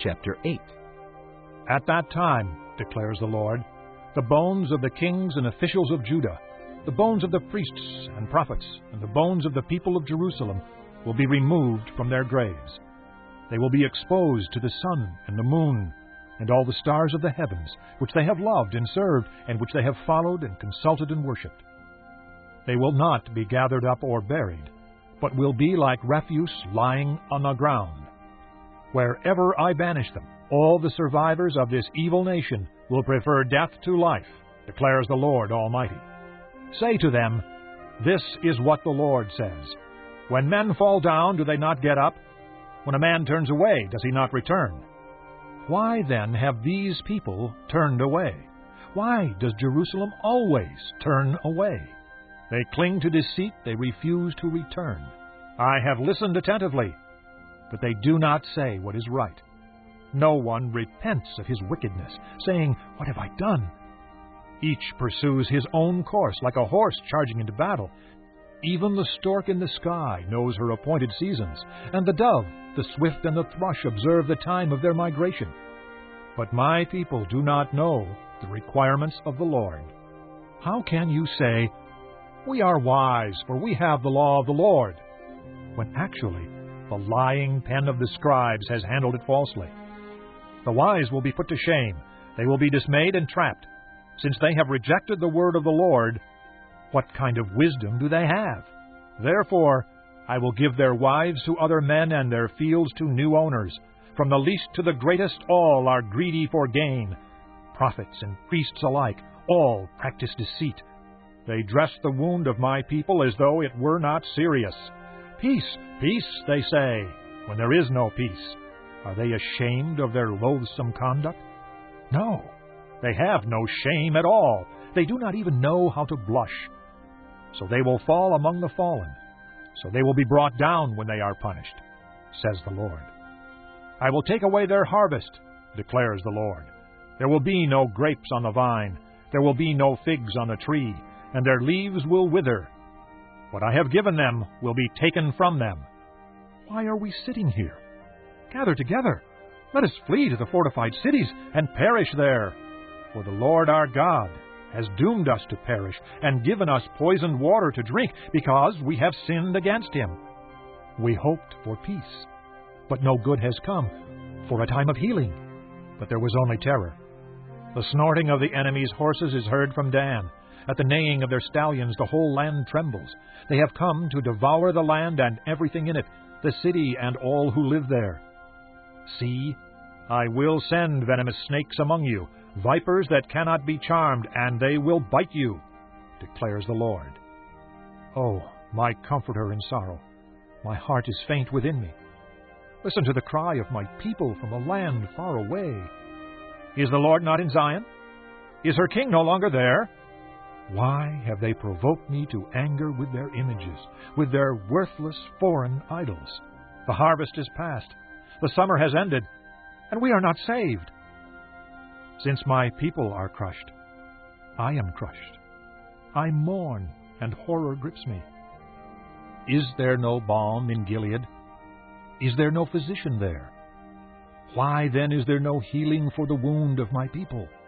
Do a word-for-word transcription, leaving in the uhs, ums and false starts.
chapter eight. At that time, declares the Lord, the bones of the kings and officials of Judah, the bones of the priests and prophets, and the bones of the people of Jerusalem will be removed from their graves. They will be exposed to the sun and the moon, and all the stars of the heavens, which they have loved and served, and which they have followed and consulted and worshipped. They will not be gathered up or buried, but will be like refuse lying on the ground. Wherever I banish them, all the survivors of this evil nation will prefer death to life, declares the Lord Almighty. Say to them, this is what the Lord says. When men fall down, do they not get up? When a man turns away, does he not return? Why then have these people turned away? Why does Jerusalem always turn away? They cling to deceit, they refuse to return. I have listened attentively, but they do not say what is right. No one repents of his wickedness, saying, what have I done? Each pursues his own course, like a horse charging into battle. Even the stork in the sky knows her appointed seasons, and the dove, the swift and the thrush observe the time of their migration. But my people do not know the requirements of the Lord. How can you say, we are wise, for we have the law of the Lord, when actually the lying pen of the scribes has handled it falsely? The wise will be put to shame. They will be dismayed and trapped. Since they have rejected the word of the Lord, what kind of wisdom do they have? Therefore, I will give their wives to other men and their fields to new owners. From the least to the greatest, all are greedy for gain. Prophets and priests alike, all practice deceit. They dress the wound of my people as though it were not serious. Peace, peace, they say, when there is no peace. Are they ashamed of their loathsome conduct? No, they have no shame at all. They do not even know how to blush. So they will fall among the fallen. So they will be brought down when they are punished, says the Lord. I will take away their harvest, declares the Lord. There will be no grapes on the vine. There will be no figs on the tree, and their leaves will wither. What I have given them will be taken from them. Why are we sitting here? Gather together. Let us flee to the fortified cities and perish there. For the Lord our God has doomed us to perish and given us poisoned water to drink because we have sinned against him. We hoped for peace, but no good has come, for a time of healing, but there was only terror. The snorting of the enemy's horses is heard from Dan. At the neighing of their stallions the whole land trembles. They have come to devour the land and everything in it, the city and all who live there. See, I will send venomous snakes among you, vipers that cannot be charmed, and they will bite you, declares the Lord. Oh, my comforter in sorrow, my heart is faint within me. Listen to the cry of my people from a land far away. Is the Lord not in Zion? Is her king no longer there? Why have they provoked me to anger with their images, with their worthless foreign idols? The harvest is past, the summer has ended, and we are not saved. Since my people are crushed, I am crushed. I mourn, and horror grips me. Is there no balm in Gilead? Is there no physician there? Why then is there no healing for the wound of my people?